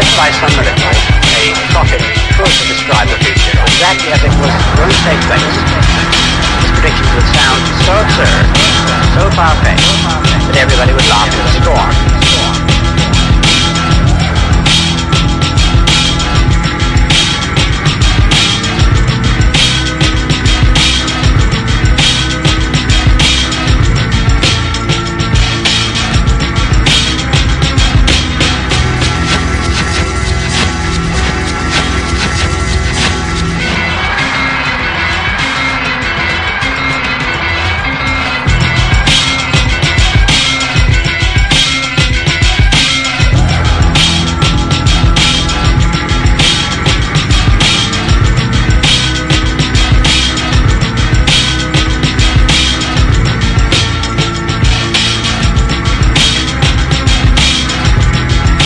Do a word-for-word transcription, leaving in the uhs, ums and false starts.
by some miracle, a prophet could describe the future exactly as it was going to take place. His predictions would sound so absurd, so far-fetched, that everybody would laugh in scorn.